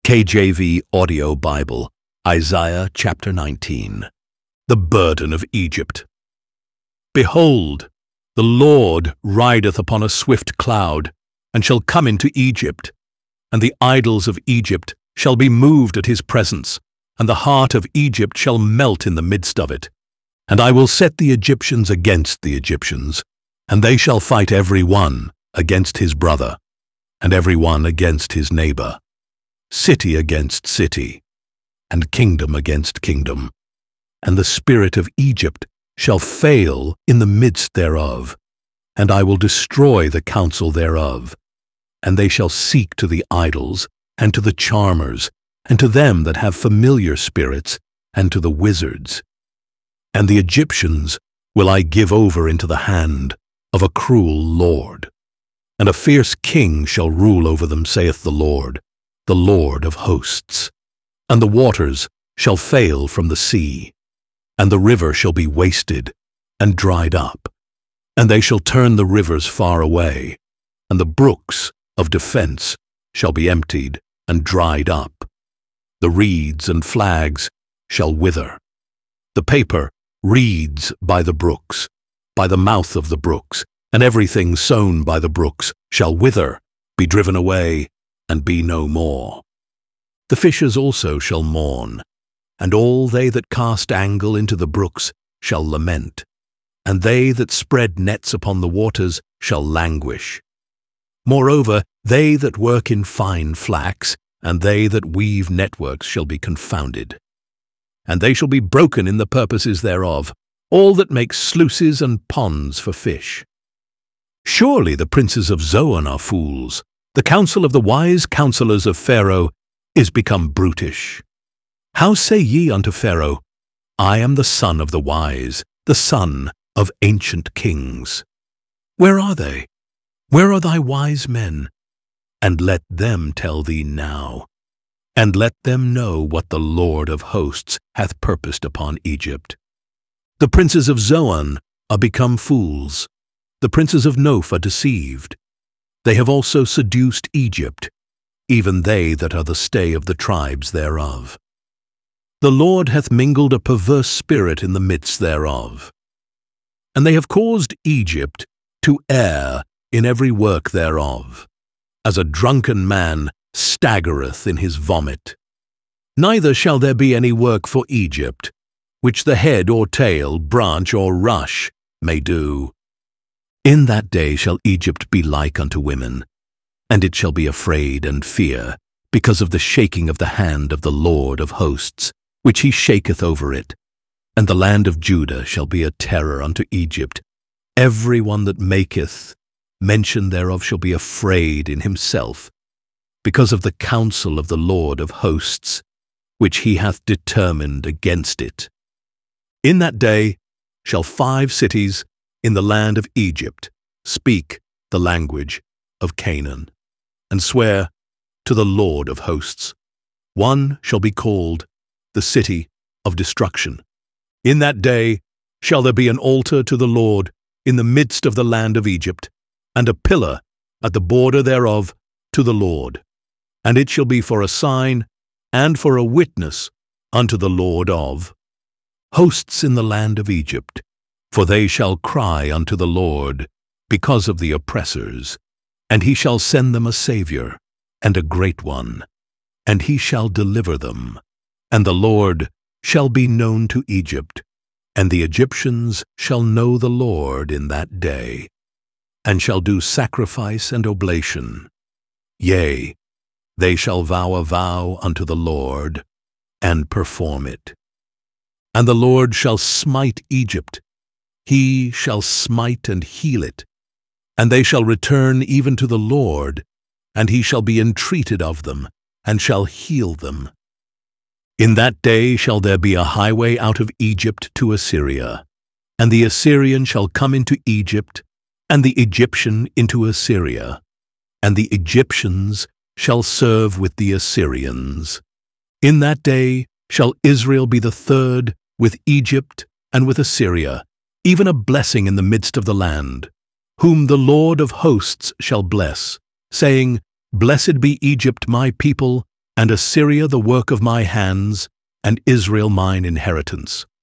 KJV Audio Bible, Isaiah chapter 19. The burden of Egypt. Behold, the Lord rideth upon a swift cloud, and shall come into Egypt. And the idols of Egypt shall be moved at his presence, and the heart of Egypt shall melt in the midst of it. And I will set the Egyptians against the Egyptians, and they shall fight every one against his brother, and every one against his neighbor, city against city, and kingdom against kingdom. And the spirit of Egypt shall fail in the midst thereof, and I will destroy the counsel thereof. And they shall seek to the idols, and to the charmers, and to them that have familiar spirits, and to the wizards. And the Egyptians will I give over into the hand of a cruel lord. And a fierce king shall rule over them, saith the Lord of hosts. And the waters shall fail from the sea, and the river shall be wasted and dried up. And they shall turn the rivers far away, and the brooks of defense shall be emptied and dried up. The reeds and flags shall wither. The paper reeds by the brooks, by the mouth of the brooks, and everything sown by the brooks shall wither, be driven away, and be no more. The fishes also shall mourn, and all they that cast angle into the brooks shall lament, and they that spread nets upon the waters shall languish. Moreover, they that work in fine flax, and they that weave networks shall be confounded. And they shall be broken in the purposes thereof, all that make sluices and ponds for fish. Surely the princes of Zoan are fools. The counsel of the wise counselors of Pharaoh is become brutish. How say ye unto Pharaoh, I am the son of the wise, the son of ancient kings? Where are they? Where are thy wise men? And let them tell thee now, and let them know what the Lord of hosts hath purposed upon Egypt. The princes of Zoan are become fools. The princes of Noph are deceived. They have also seduced Egypt, even they that are the stay of the tribes thereof. The Lord hath mingled a perverse spirit in the midst thereof. And they have caused Egypt to err in every work thereof, as a drunken man staggereth in his vomit. Neither shall there be any work for Egypt, which the head or tail, branch or rush may do. In that day shall Egypt be like unto women, and it shall be afraid and fear, because of the shaking of the hand of the Lord of hosts, which he shaketh over it. And the land of Judah shall be a terror unto Egypt. Every one that maketh mention thereof shall be afraid in himself, because of the counsel of the Lord of hosts, which he hath determined against it. In that day shall 5 cities in the land of Egypt speak the language of Canaan, and swear to the Lord of hosts. One shall be called the city of destruction. In that day shall there be an altar to the Lord in the midst of the land of Egypt, and a pillar at the border thereof to the Lord. And it shall be for a sign and for a witness unto the Lord of hosts in the land of Egypt. For they shall cry unto the Lord because of the oppressors, and he shall send them a Saviour, and a great one, and he shall deliver them. And the Lord shall be known to Egypt, and the Egyptians shall know the Lord in that day, and shall do sacrifice and oblation. Yea, they shall vow a vow unto the Lord, and perform it. And the Lord shall smite Egypt, he shall smite and heal it, and they shall return even to the Lord, and he shall be entreated of them, and shall heal them. In that day shall there be a highway out of Egypt to Assyria, and the Assyrian shall come into Egypt, and the Egyptian into Assyria, and the Egyptians shall serve with the Assyrians. In that day shall Israel be the third with Egypt and with Assyria, even a blessing in the midst of the land, whom the Lord of hosts shall bless, saying, Blessed be Egypt my people, and Assyria the work of my hands, and Israel mine inheritance.